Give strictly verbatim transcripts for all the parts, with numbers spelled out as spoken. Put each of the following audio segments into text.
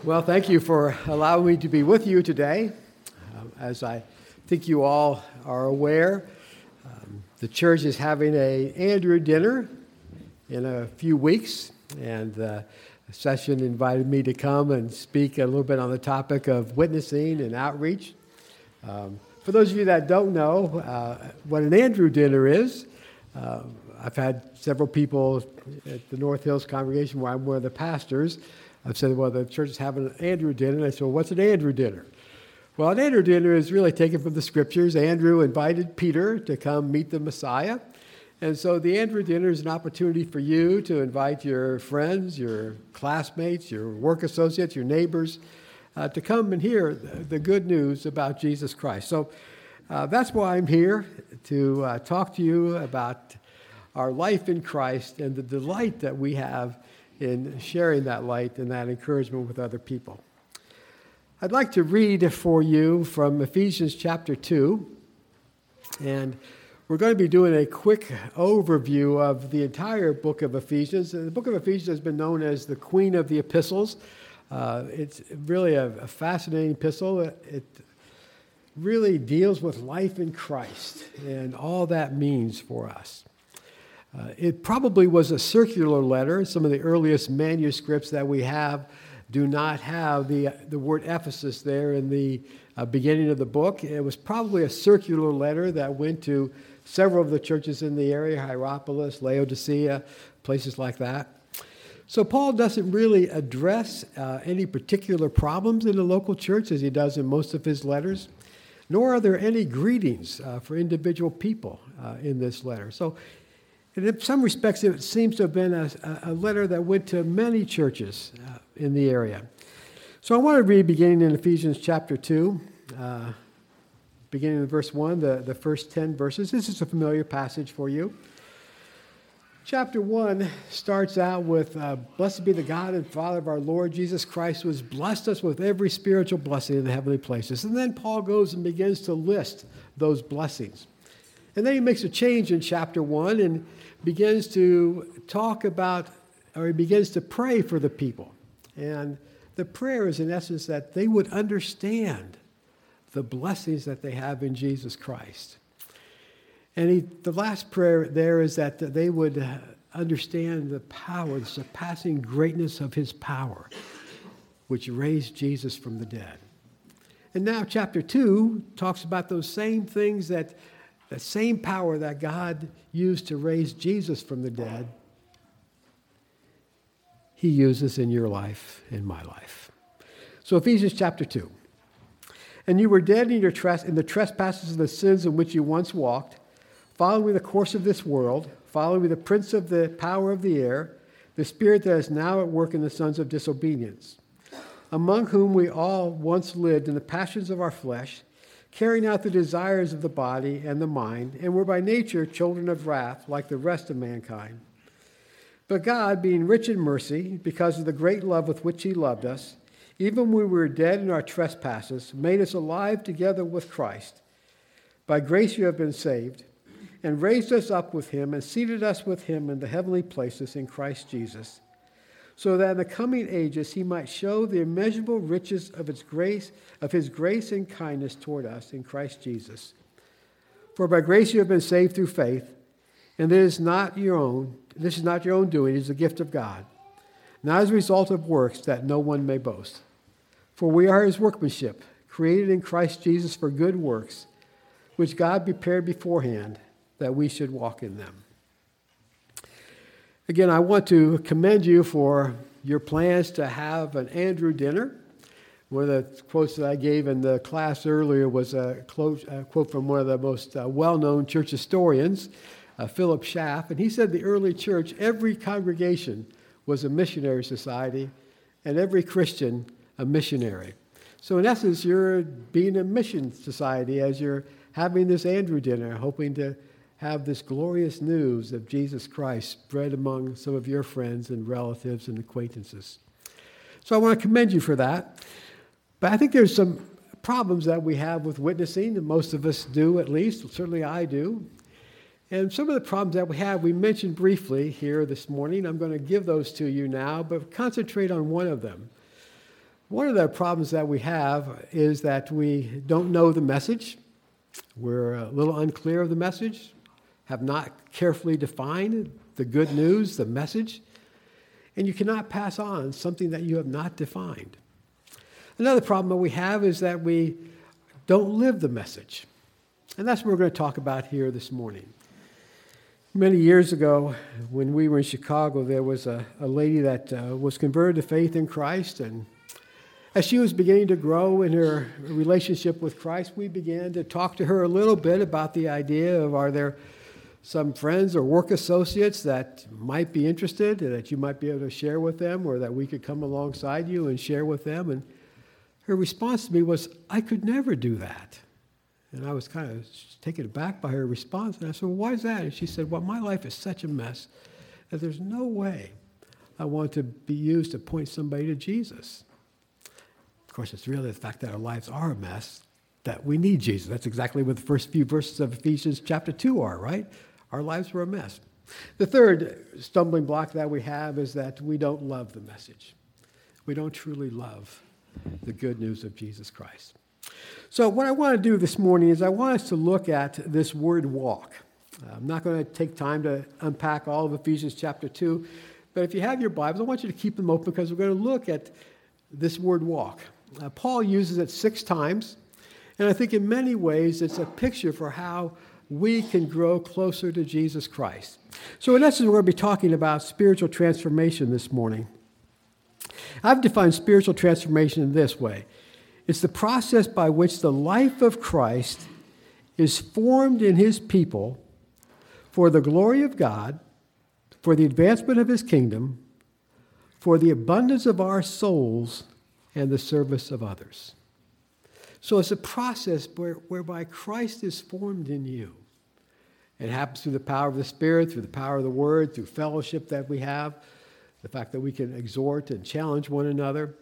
Well, thank you for allowing me to be with you today. Um, as I think you all are aware, um, the church is having a Andrew dinner in a few weeks, and uh, the session invited me to come and speak a little bit on the topic of witnessing and outreach. Um, for those of you that don't know uh, what an Andrew dinner is, uh, I've had several people at the North Hills congregation where I'm one of the pastors. I've said, well, the church is having an Andrew dinner. And I said, well, what's an Andrew dinner? Well, an Andrew dinner is really taken from the scriptures. Andrew invited Peter to come meet the Messiah. And so the Andrew dinner is an opportunity for you to invite your friends, your classmates, your work associates, your neighbors, uh, to come and hear the good news about Jesus Christ. So uh, that's why I'm here, to uh, talk to you about our life in Christ and the delight that we have in sharing that light and that encouragement with other people. I'd like to read for you from Ephesians chapter two, and we're going to be doing a quick overview of the entire book of Ephesians. The book of Ephesians has been known as the Queen of the Epistles. Uh, it's really a, a fascinating epistle. It really deals with life in Christ and all that means for us. Uh, it probably was a circular letter. Some of the earliest manuscripts that we have do not have the, the word Ephesus there in the uh, beginning of the book. It was probably a circular letter that went to several of the churches in the area, Hierapolis, Laodicea, places like that. So Paul doesn't really address uh, any particular problems in the local church as he does in most of his letters, nor are there any greetings uh, for individual people uh, in this letter. So and in some respects, it seems to have been a, a letter that went to many churches uh, in the area. So I want to read beginning in Ephesians chapter two, uh, beginning in verse one, the, the first ten verses. This is a familiar passage for you. Chapter one starts out with, uh, Blessed be the God and Father of our Lord Jesus Christ, who has blessed us with every spiritual blessing in the heavenly places. And then Paul goes and begins to list those blessings. And then he makes a change in chapter one and begins to talk about, or he begins to pray for the people. And the prayer is, in essence, that they would understand the blessings that they have in Jesus Christ. And he, the last prayer there is that they would understand the power, the surpassing greatness of his power, which raised Jesus from the dead. And now chapter two talks about those same things that the same power that God used to raise Jesus from the dead, he uses in your life, in my life. So Ephesians chapter two. And you were dead in, your tres- in the trespasses and the sins in which you once walked, following the course of this world, following the prince of the power of the air, the spirit that is now at work in the sons of disobedience, among whom we all once lived in the passions of our flesh, carrying out the desires of the body and the mind, and were by nature children of wrath, like the rest of mankind. But God, being rich in mercy, because of the great love with which he loved us, even when we were dead in our trespasses, made us alive together with Christ. By grace you have been saved, and raised us up with him, and seated us with him in the heavenly places in Christ Jesus, so that in the coming ages he might show the immeasurable riches of its grace, of his grace and kindness toward us in Christ Jesus. For by grace you have been saved through faith, and this is not your own, this is not your own doing, it is a gift of God, not as a result of works that no one may boast. For we are his workmanship, created in Christ Jesus for good works, which God prepared beforehand that we should walk in them. Again, I want to commend you for your plans to have an Andrew dinner. One of the quotes that I gave in the class earlier was a quote, a quote from one of the most uh, well-known church historians, uh, Philip Schaff, and he said the early church, every congregation was a missionary society, and every Christian a missionary. So in essence, you're being a mission society as you're having this Andrew dinner, hoping to have this glorious news of Jesus Christ spread among some of your friends and relatives and acquaintances. So I want to commend you for that. But I think there's some problems that we have with witnessing, and most of us do at least, certainly I do. And some of the problems that we have, we mentioned briefly here this morning. I'm going to give those to you now, but concentrate on one of them. One of the problems that we have is that we don't know the message. We're a little unclear of the message, have not carefully defined the good news, the message, and you cannot pass on something that you have not defined. Another problem that we have is that we don't live the message. And that's what we're going to talk about here this morning. Many years ago, when we were in Chicago, there was a, a lady that uh, was converted to faith in Christ, and as she was beginning to grow in her relationship with Christ, we began to talk to her a little bit about the idea of, are there some friends or work associates that might be interested, that you might be able to share with them, or that we could come alongside you and share with them? And her response to me was, I could never do that. And I was kind of taken aback by her response. And I said, well, why is that? And she said, well, my life is such a mess that there's no way I want to be used to point somebody to Jesus. Of course, it's really the fact that our lives are a mess, that we need Jesus. That's exactly what the first few verses of Ephesians chapter two are, right? Our lives were a mess. The third stumbling block that we have is that we don't love the message. We don't truly love the good news of Jesus Christ. So what I want to do this morning is I want us to look at this word walk. I'm not going to take time to unpack all of Ephesians chapter two, but if you have your Bibles, I want you to keep them open because we're going to look at this word walk. Uh, Paul uses it six times, and I think in many ways it's a picture for how we can grow closer to Jesus Christ. So in essence, we're going to be talking about spiritual transformation this morning. I've defined spiritual transformation in this way. It's the process by which the life of Christ is formed in his people for the glory of God, for the advancement of his kingdom, for the abundance of our souls, and the service of others. So it's a process where, whereby Christ is formed in you. It happens through the power of the Spirit, through the power of the Word, through fellowship that we have, the fact that we can exhort and challenge one another.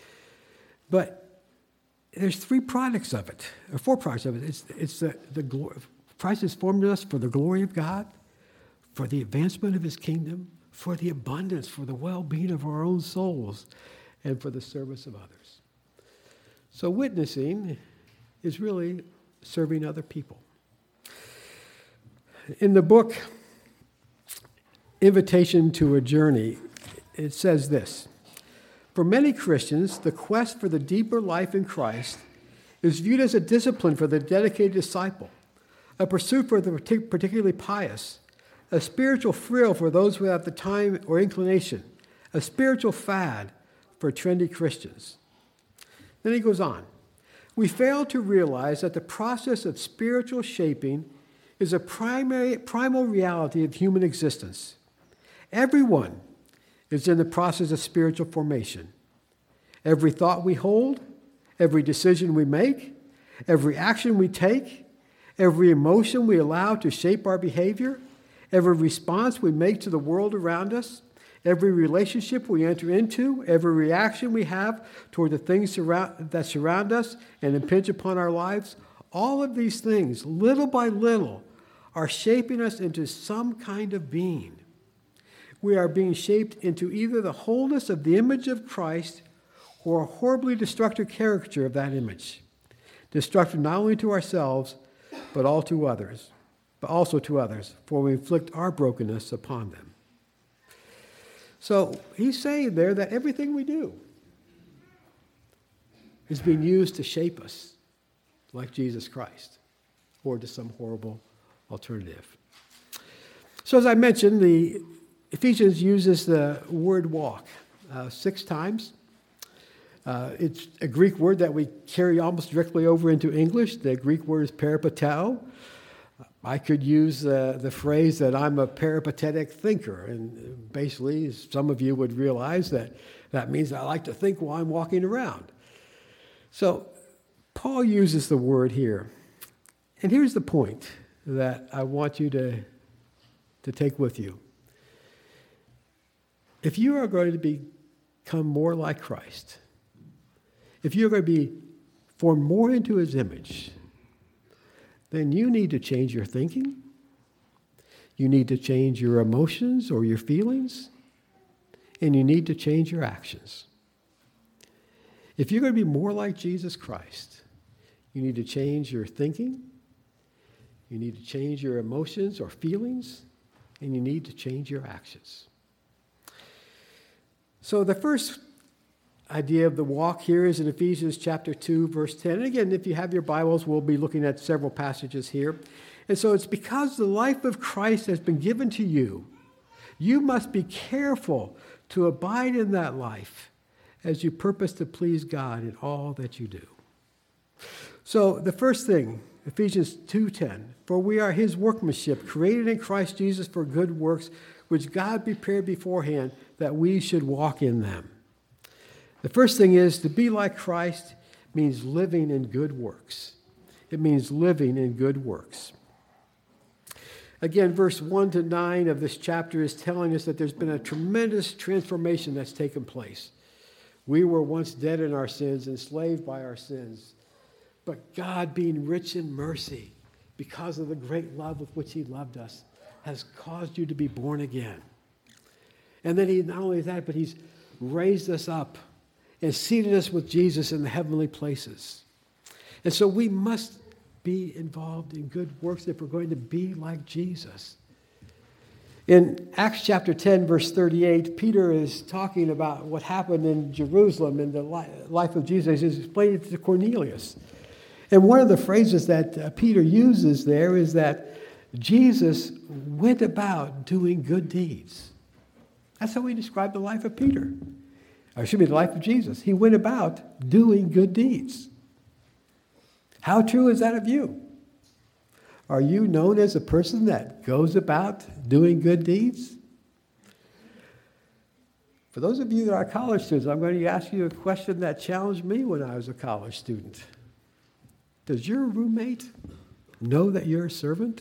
But there's three products of it, or four products of it. It's, it's the, the glory. Christ has formed us for the glory of God, for the advancement of his kingdom, for the abundance, for the well-being of our own souls, and for the service of others. So witnessing is really serving other people. In the book, Invitation to a Journey, it says this: for many Christians, the quest for the deeper life in Christ is viewed as a discipline for the dedicated disciple, a pursuit for the particularly pious, a spiritual thrill for those who have the time or inclination, a spiritual fad for trendy Christians. Then he goes on. We fail to realize that the process of spiritual shaping is a primary, primal reality of human existence. Everyone is in the process of spiritual formation. Every thought we hold, every decision we make, every action we take, every emotion we allow to shape our behavior, every response we make to the world around us, every relationship we enter into, every reaction we have toward the things surround, that surround us and impinge upon our lives, all of these things, little by little, are shaping us into some kind of being. We are being shaped into either the wholeness of the image of Christ or a horribly destructive caricature of that image, destructive not only to ourselves, but all to others, but also to others, for we inflict our brokenness upon them. So he's saying there that everything we do is being used to shape us like Jesus Christ or to some horrible alternative. So as I mentioned, the Ephesians uses the word walk uh, six times. Uh, it's a Greek word that we carry almost directly over into English. The Greek word is peripateo. I could use uh, the phrase that I'm a peripatetic thinker, and basically some of you would realize that that means I like to think while I'm walking around. So Paul uses the word here, and here's the point that I want you to, to take with you. If you are going to become more like Christ, if you're going to be formed more into his image, then you need to change your thinking. You need to change your emotions or your feelings. And you need to change your actions. If you're going to be more like Jesus Christ, you need to change your thinking, you need to change your emotions or feelings, and you need to change your actions. So the first idea of the walk here is in Ephesians chapter two, verse ten. And again, if you have your Bibles, we'll be looking at several passages here. And so it's because the life of Christ has been given to you, you must be careful to abide in that life as you purpose to please God in all that you do. So the first thing, Ephesians two ten, for we are his workmanship, created in Christ Jesus for good works, which God prepared beforehand that we should walk in them. The first thing is to be like Christ means living in good works. It means living in good works. Again, verse one to nine of this chapter is telling us that there's been a tremendous transformation that's taken place. We were once dead in our sins, enslaved by our sins. But God, being rich in mercy, because of the great love with which he loved us, has caused you to be born again. And then he, not only that, but he's raised us up and seated us with Jesus in the heavenly places. And so we must be involved in good works if we're going to be like Jesus. In Acts chapter ten, verse thirty-eight, Peter is talking about what happened in Jerusalem in the life of Jesus. He's explaining it to Cornelius. And one of the phrases that uh, Peter uses there is that Jesus went about doing good deeds. That's how we describe the life of Peter. Or it should be the life of Jesus. He went about doing good deeds. How true is that of you? Are you known as a person that goes about doing good deeds? For those of you that are college students, I'm going to ask you a question that challenged me when I was a college student. Does your roommate know that you're a servant?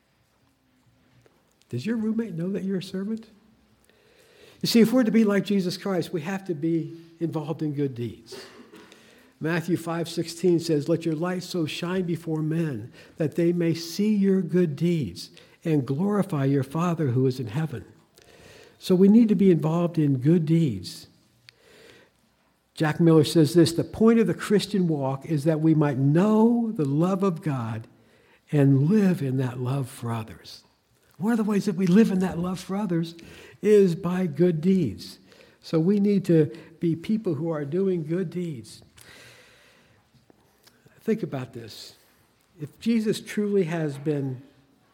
Does your roommate know that you're a servant? You see, if we're to be like Jesus Christ, we have to be involved in good deeds. Matthew five sixteen says, let your light so shine before men that they may see your good deeds and glorify your Father who is in heaven. So we need to be involved in good deeds. Jack Miller says this, the point of the Christian walk is that we might know the love of God and live in that love for others. One of the ways that we live in that love for others is by good deeds. So we need to be people who are doing good deeds. Think about this. If Jesus truly has been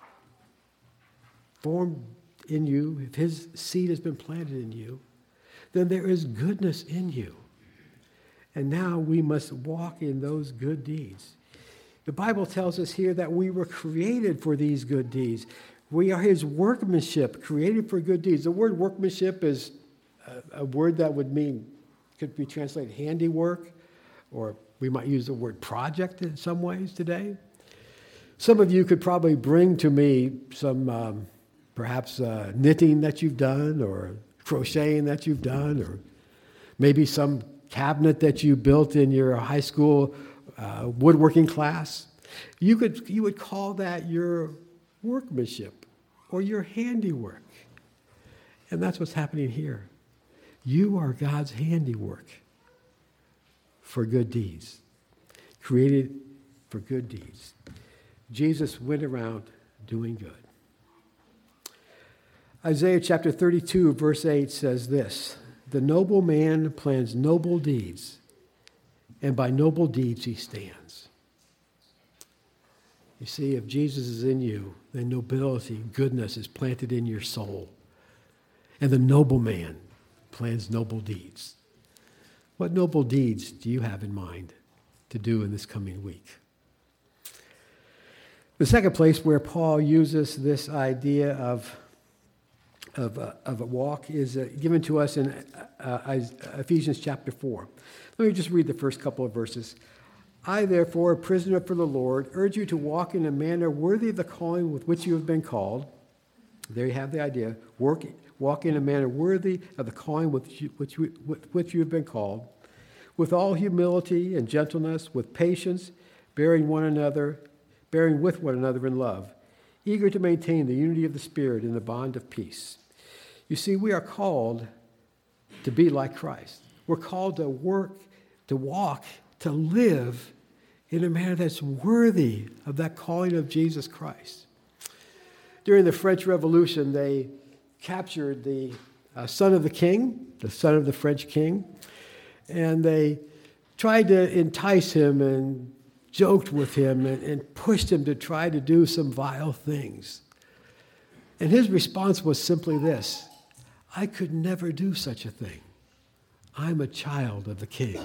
formed in you, if his seed has been planted in you, then there is goodness in you. And now we must walk in those good deeds. The Bible tells us here that we were created for these good deeds. We are his workmanship, created for good deeds. The word workmanship is a, a word that would mean, could be translated handiwork, or we might use the word project in some ways today. Some of you could probably bring to me some um, perhaps uh, knitting that you've done, or crocheting that you've done, or maybe some cabinet that you built in your high school uh, woodworking class. You could you would call that your workmanship or your handiwork. And that's what's happening here. You are God's handiwork for good deeds, created for good deeds. Jesus went around doing good. Isaiah chapter thirty-two, verse eight says this, the noble man plans noble deeds, and by noble deeds he stands. You see, if Jesus is in you, then nobility, goodness is planted in your soul. And the noble man plans noble deeds. What noble deeds do you have in mind to do in this coming week? The second place where Paul uses this idea of, of, uh, of a walk is uh, given to us in uh, Ephesians chapter four. Let me just read the first couple of verses. I, therefore, a prisoner for the Lord, urge you to walk in a manner worthy of the calling with which you have been called. There you have the idea. Work, walk in a manner worthy of the calling with which you, which, with which you have been called, with all humility and gentleness, with patience, bearing one another, bearing with one another in love, eager to maintain the unity of the Spirit in the bond of peace. You see, we are called to be like Christ. We're called to work to walk, to live in a manner that's worthy of that calling of Jesus Christ. During the French Revolution, they captured the uh, son of the king, the son of the French king, and they tried to entice him and joked with him and, and pushed him to try to do some vile things. And his response was simply this: I could never do such a thing. I'm a child of the king.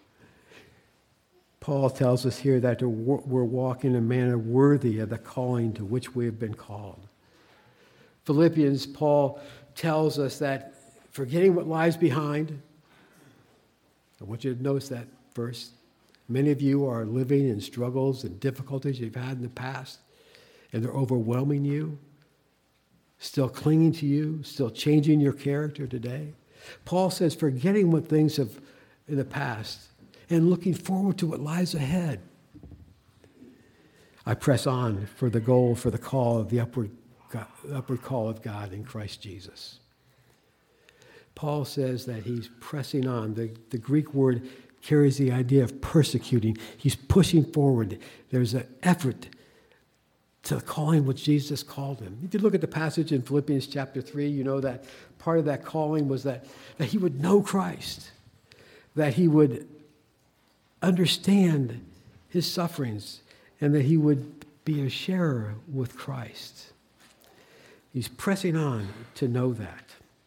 Paul tells us here that we're walking in a manner worthy of the calling to which we have been called. Philippians, Paul tells us that forgetting what lies behind, I want you to notice that verse. Many of you are living in struggles and difficulties you've had in the past, and they're overwhelming you, still clinging to you, still changing your character today. Paul says, forgetting what things have in the past and looking forward to what lies ahead, I press on for the goal, for the call of the upward, God, upward call of God in Christ Jesus. Paul says that he's pressing on. The, the Greek word carries the idea of persecuting. He's pushing forward. There's an effort to the calling which Jesus called him. If you look at the passage in Philippians chapter three, you know that part of that calling was that, that he would know Christ, that he would understand his sufferings, and that he would be a sharer with Christ. He's pressing on to know that.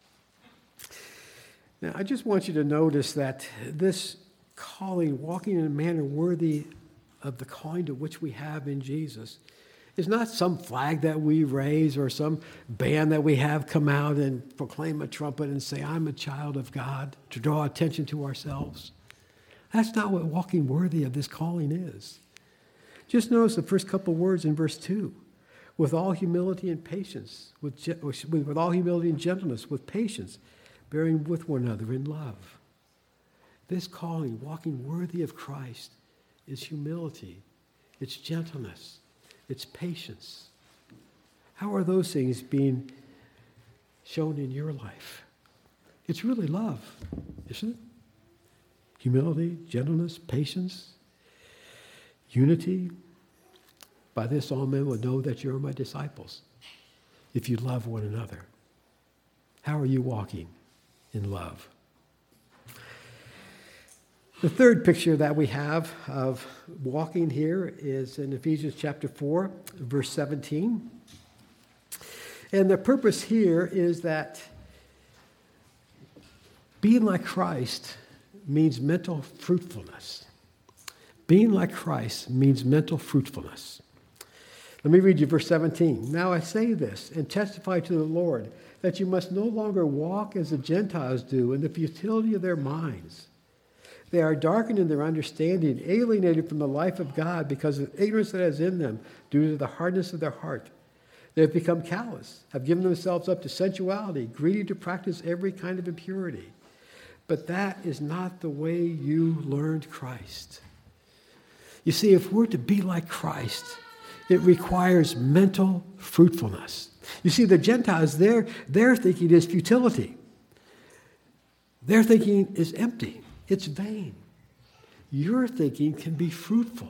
Now, I just want you to notice that this calling, walking in a manner worthy of the calling to which we have in Jesus, is not some flag that we raise or some band that we have come out and proclaim a trumpet and say, I'm a child of God, to draw attention to ourselves. That's not what walking worthy of this calling is. Just notice the first couple words in verse two. With all humility and patience, with, with all humility and gentleness, with patience, bearing with one another in love. This calling, walking worthy of Christ, is humility, it's gentleness, it's patience. How are those things being shown in your life? It's really love, isn't it? Humility, gentleness, patience, unity. By this all men will know that you're my disciples, if you love one another. How are you walking in love? The third picture that we have of walking here is in Ephesians chapter four, verse seventeen. And the purpose here is that being like Christ means mental fruitfulness. Being like Christ means mental fruitfulness. Let me read you verse seventeen. Now I say this and testify to the Lord that you must no longer walk as the Gentiles do in the futility of their minds. They are darkened in their understanding, alienated from the life of God because of ignorance that is in them due to the hardness of their heart. They have become callous, have given themselves up to sensuality, greedy to practice every kind of impurity. But that is not the way you learned Christ. You see, if we're to be like Christ, it requires mental fruitfulness. You see, the Gentiles, their, their thinking is futility. Their thinking is empty. It's vain. Your thinking can be fruitful.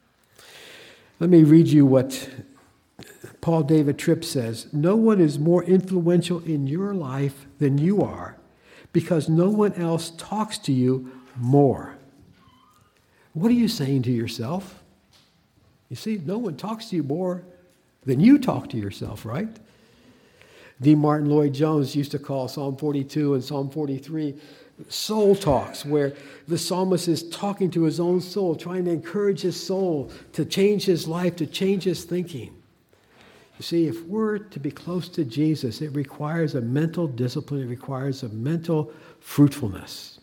Let me read you what Paul David Tripp says. No one is more influential in your life than you are because no one else talks to you more. What are you saying to yourself? You see, no one talks to you more than you talk to yourself, right? D. Martin Lloyd-Jones used to call Psalm forty-two and Psalm forty-three soul talks, where the psalmist is talking to his own soul, trying to encourage his soul to change his life, to change his thinking. You see, if we're to be close to Jesus, it requires a mental discipline, it requires a mental fruitfulness.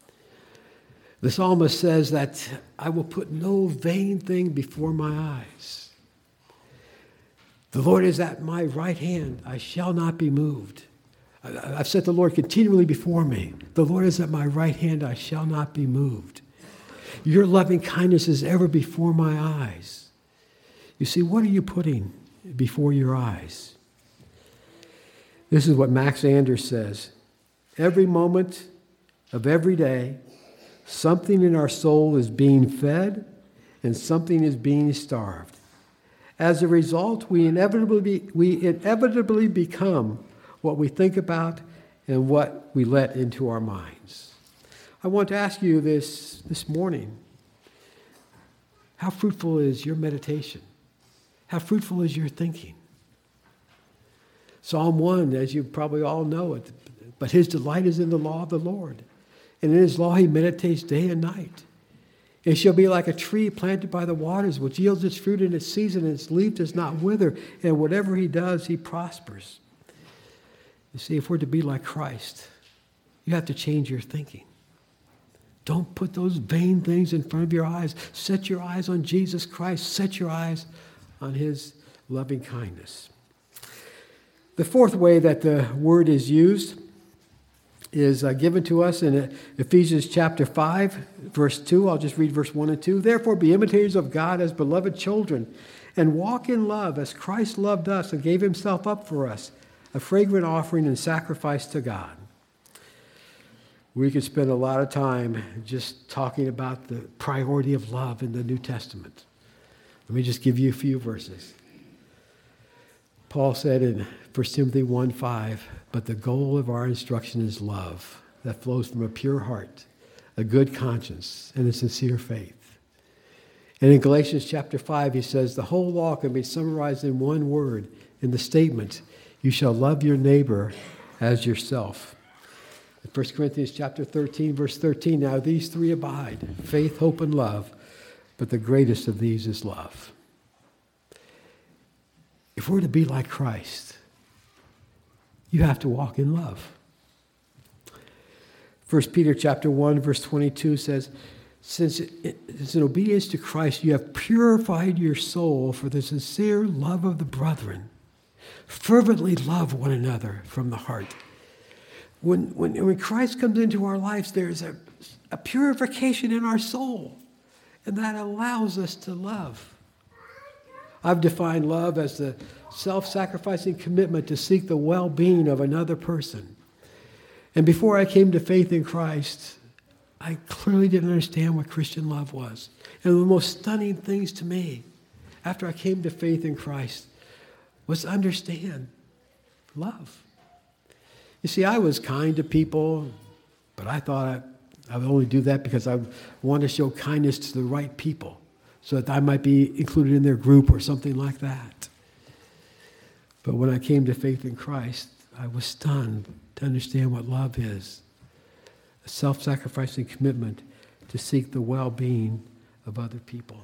The psalmist says that I will put no vain thing before my eyes. The Lord is at my right hand, I shall not be moved. I've set the Lord continually before me. The Lord is at my right hand, I shall not be moved. Your loving kindness is ever before my eyes. You see, what are you putting before your eyes? This is what Max Anders says. Every moment of every day, Something in our soul is being fed and something is being starved. As a result, we inevitably, we inevitably become what we think about and what we let into our minds. I want to ask you this this morning. How fruitful is your meditation? How fruitful is your thinking? Psalm one, as you probably all know it, but his delight is in the law of the Lord. And in his law he meditates day and night. It shall be like a tree planted by the waters, which yields its fruit in its season, and its leaf does not wither, and whatever he does, he prospers. You see, if we're to be like Christ, you have to change your thinking. Don't put those vain things in front of your eyes. Set your eyes on Jesus Christ. Set your eyes on his loving kindness. The fourth way that the word is used is uh, given to us in Ephesians chapter five, verse two. I'll just read verse one and two. Therefore, be imitators of God as beloved children, and walk in love as Christ loved us and gave himself up for us, a fragrant offering and sacrifice to God. We could spend a lot of time just talking about the priority of love in the New Testament. Let me just give you a few verses. Paul said in First Timothy one five, but the goal of our instruction is love that flows from a pure heart, a good conscience, and a sincere faith. And in Galatians chapter five, he says, the whole law can be summarized in one word, in the statement, you shall love your neighbor as yourself. In First Corinthians chapter thirteen, verse thirteen, now these three abide, faith, hope, and love, but the greatest of these is love. If we're to be like Christ, you have to walk in love. First Peter chapter one, verse twenty-two says, since it's in obedience to Christ, you have purified your soul for the sincere love of the brethren. Fervently love one another from the heart. When, when, when Christ comes into our lives, there's a, a purification in our soul, and that allows us to love. I've defined love as the self-sacrificing commitment to seek the well-being of another person. And before I came to faith in Christ, I clearly didn't understand what Christian love was. And the most stunning things to me, after I came to faith in Christ, was to understand love. You see, I was kind to people, but I thought I, I would only do that because I wanted to show kindness to the right people, so that I might be included in their group or something like that. But when I came to faith in Christ, I was stunned to understand what love is. A self-sacrificing commitment to seek the well-being of other people.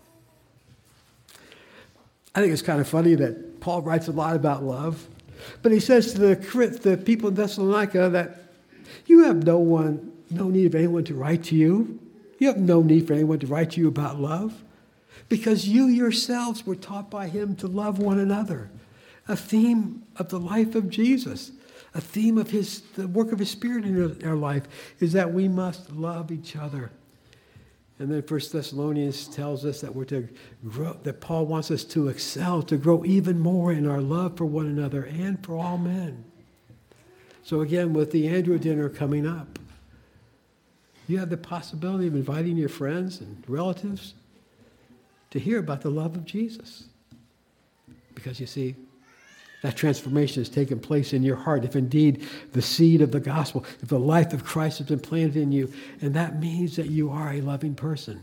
I think it's kind of funny that Paul writes a lot about love, but he says to the, the people in Thessalonica that you have no one, no need of anyone to write to you. You have no need for anyone to write to you about love, because you yourselves were taught by him to love one another. A theme of the life of Jesus, a theme of his the work of his Spirit in our life is that we must love each other. And then First Thessalonians tells us that we're to grow, that Paul wants us to excel, to grow even more in our love for one another and for all men. So again, with the Andrew dinner coming up, you have the possibility of inviting your friends and relatives to hear about the love of Jesus. Because you see, that transformation has taken place in your heart, if indeed the seed of the gospel, if the life of Christ has been planted in you, and that means that you are a loving person.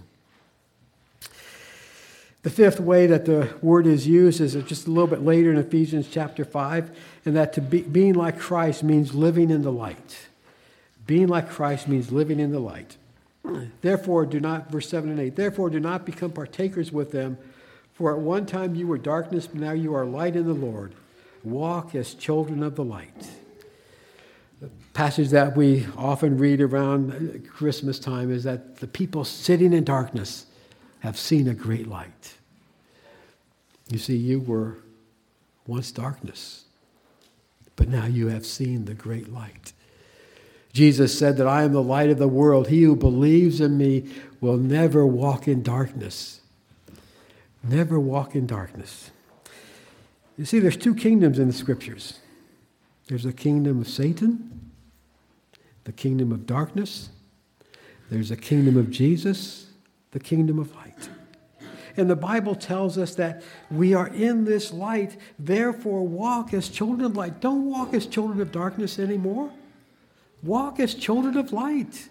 The fifth way that the word is used is just a little bit later in Ephesians chapter five, and that to be, being like Christ means living in the light. Being like Christ means living in the light. Therefore, do not, verse seven and eight, therefore do not become partakers with them, for at one time you were darkness, but now you are light in the Lord. Walk as children of the light. The passage that we often read around Christmas time is that the people sitting in darkness have seen a great light. You see, you were once darkness, but now you have seen the great light. Jesus said that I am the light of the world. He who believes in me will never walk in darkness. Never walk in darkness. You see, there's two kingdoms in the Scriptures. There's the kingdom of Satan, the kingdom of darkness. There's a kingdom of Jesus, the kingdom of light. And the Bible tells us that we are in this light, therefore walk as children of light. Don't walk as children of darkness anymore. Walk as children of light.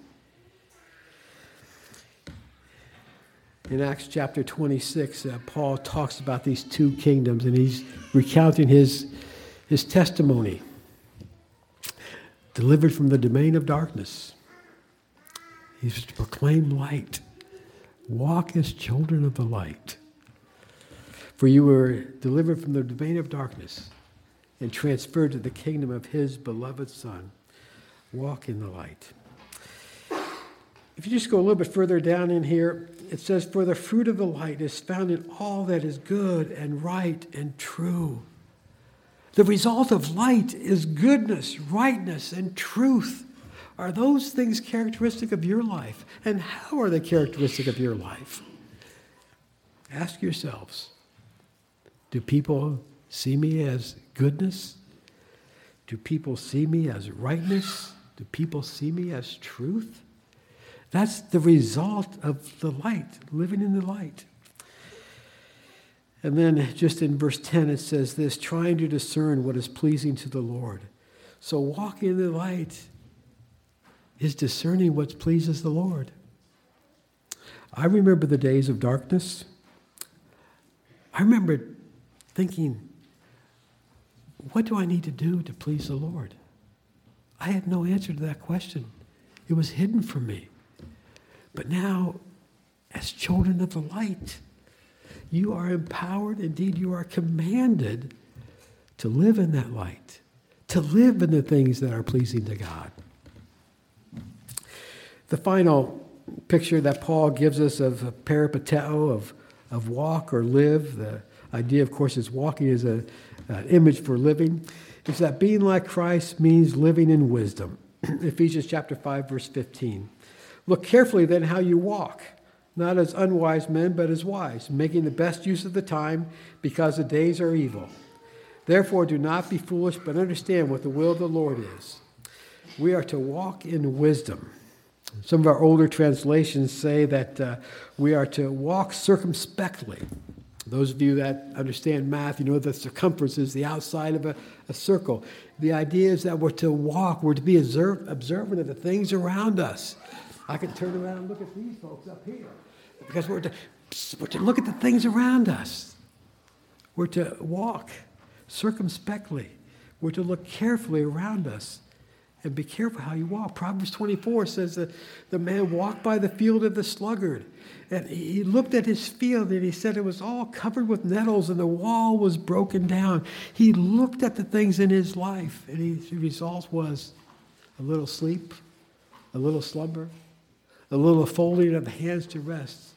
In Acts chapter twenty-six, uh, Paul talks about these two kingdoms, and he's recounting his, his testimony. Delivered from the domain of darkness. He's to proclaim light. Walk as children of the light. For you were delivered from the domain of darkness and transferred to the kingdom of his beloved Son. Walk in the light. If you just go a little bit further down in here, it says, for the fruit of the light is found in all that is good and right and true. The result of light is goodness, rightness, and truth. Are those things characteristic of your life? And how are they characteristic of your life? Ask yourselves, do people see me as goodness? Do people see me as rightness? Do people see me as truth? That's the result of the light, living in the light. And then just in verse ten it says this, trying to discern what is pleasing to the Lord. So walking in the light is discerning what pleases the Lord. I remember the days of darkness. I remember thinking, what do I need to do to please the Lord? I had no answer to that question. It was hidden from me. But now, as children of the light, you are empowered, indeed you are commanded to live in that light, to live in the things that are pleasing to God. The final picture that Paul gives us of peripateo, of, of walk or live, the idea, of course, is walking is a, an image for living, is that being like Christ means living in wisdom. Ephesians chapter five, verse fifteen. Look carefully then how you walk, not as unwise men, but as wise, making the best use of the time, because the days are evil. Therefore, do not be foolish, but understand what the will of the Lord is. We are to walk in wisdom. Some of our older translations say that uh, we are to walk circumspectly. Those of you that understand math, you know that circumference is the outside of a, a circle. The idea is that we're to walk, we're to be observe, observant of the things around us. I can turn around and look at these folks up here because we're to, we're to look at the things around us. We're to walk circumspectly. We're to look carefully around us and be careful how you walk. Proverbs twenty-four says that the man walked by the field of the sluggard. And he looked at his field and he said it was all covered with nettles and the wall was broken down. He looked at the things in his life and his result was a little sleep, a little slumber, a little folding of the hands to rest.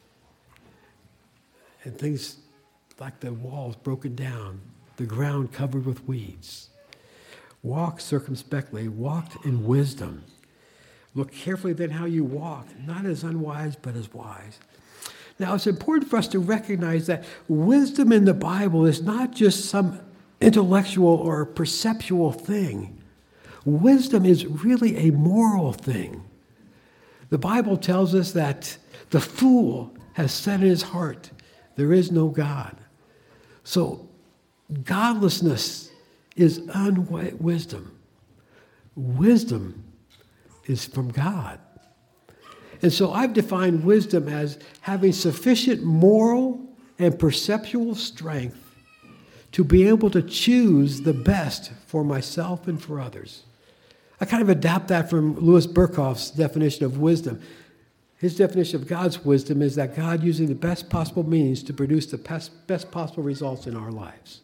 And things like the walls broken down, the ground covered with weeds. Walk circumspectly, walk in wisdom. Look carefully then how you walk, not as unwise, but as wise. Now, it's important for us to recognize that wisdom in the Bible is not just some intellectual or perceptual thing. Wisdom is really a moral thing. The Bible tells us that the fool has said in his heart, there is no God. So, godlessness is unwisdom. Wisdom is from God. And so I've defined wisdom as having sufficient moral and perceptual strength to be able to choose the best for myself and for others. I kind of adapt that from Louis Berkhof's definition of wisdom. His definition of God's wisdom is that God using the best possible means to produce the best, best possible results in our lives.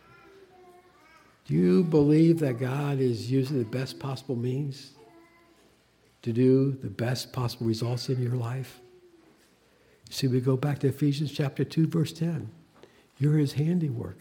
Do you believe that God is using the best possible means to do the best possible results in your life? See, we go back to Ephesians chapter two, verse ten. You're his handiwork.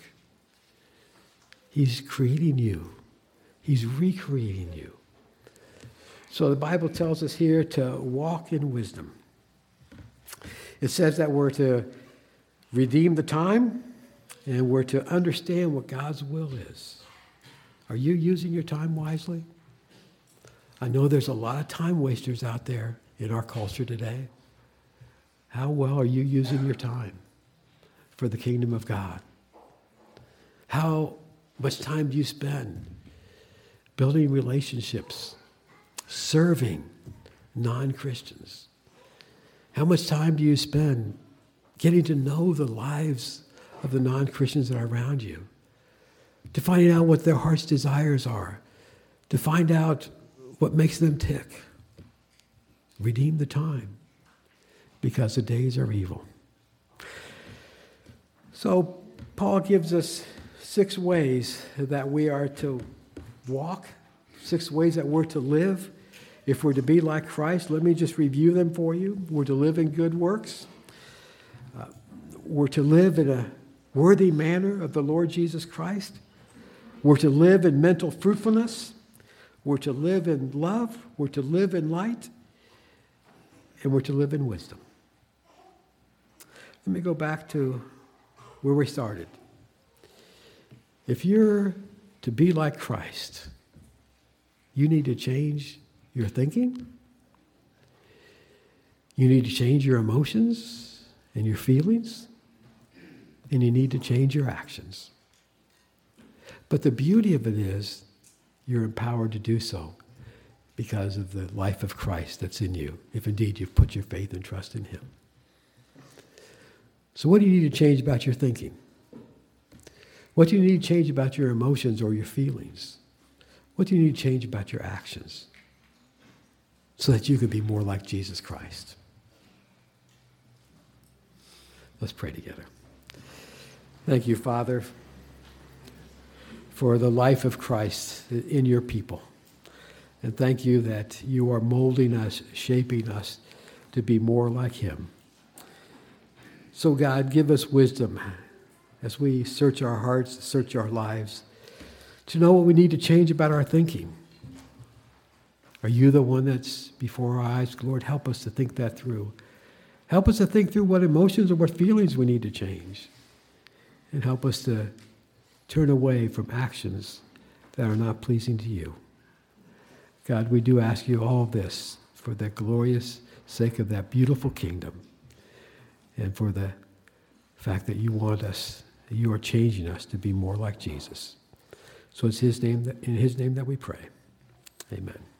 He's creating you. He's recreating you. So the Bible tells us here to walk in wisdom. It says that we're to redeem the time and we're to understand what God's will is. Are you using your time wisely? I know there's a lot of time wasters out there in our culture today? How well are you using your time for the kingdom of God? How much time do you spend building relationships, serving non-Christians? How much time do you spend getting to know the lives of the non-Christians that are around you? To find out what their heart's desires are, to find out what makes them tick. Redeem the time, because the days are evil. So Paul gives us six ways that we are to walk, six ways that we're to live if we're to be like Christ. Let me just review them for you. We're to live in good works. Uh, we're to live in a worthy manner of the Lord Jesus Christ. We're to live in mental fruitfulness. We're to live in love. We're to live in light. And we're to live in wisdom. Let me go back to where we started. If you're to be like Christ, you need to change your thinking. You need to change your emotions and your feelings. And you need to change your actions. But the beauty of it is you're empowered to do so because of the life of Christ that's in you, if indeed you've put your faith and trust in him. So what do you need to change about your thinking? What do you need to change about your emotions or your feelings? What do you need to change about your actions so that you can be more like Jesus Christ? Let's pray together. Thank you, Father, for the life of Christ in your people. And thank you that you are molding us, shaping us to be more like him. So God, give us wisdom as we search our hearts, search our lives, to know what we need to change about our thinking. Are you the one that's before our eyes? Lord, help us to think that through. Help us to think through what emotions or what feelings we need to change. And help us to turn away from actions that are not pleasing to you. God, we do ask you all this for the glorious sake of that beautiful kingdom and for the fact that you want us, that you are changing us to be more like Jesus. So it's his name that, in his name that we pray. Amen.